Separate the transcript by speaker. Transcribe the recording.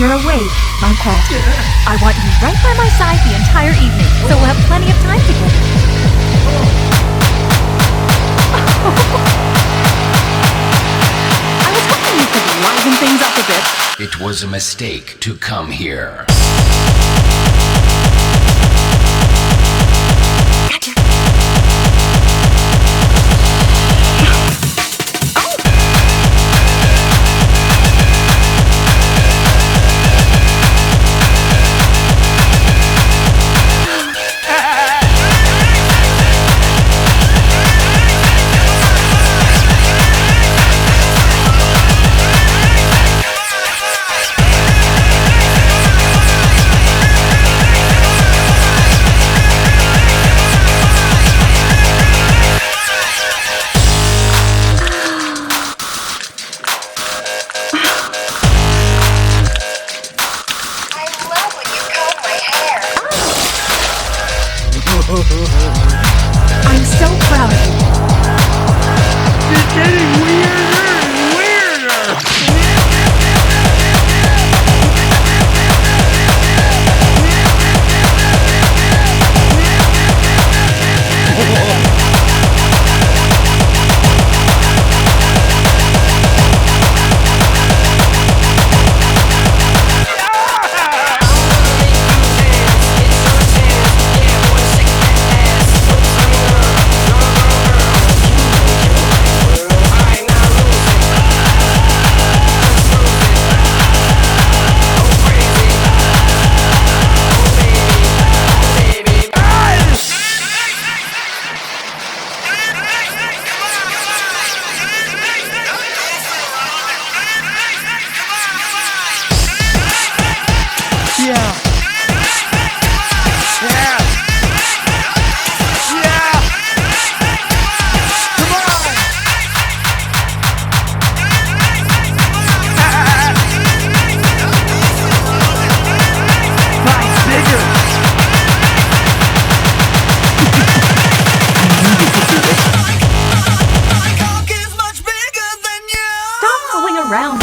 Speaker 1: you're awake, my pet. I want you right by my side the entire evening, so we'll have plenty of time together. I was hoping you could liven things up a bit.
Speaker 2: It was a mistake to come here.
Speaker 1: I'm so proud of you.
Speaker 3: It's getting weirder and weirder.
Speaker 1: Stop fooling around.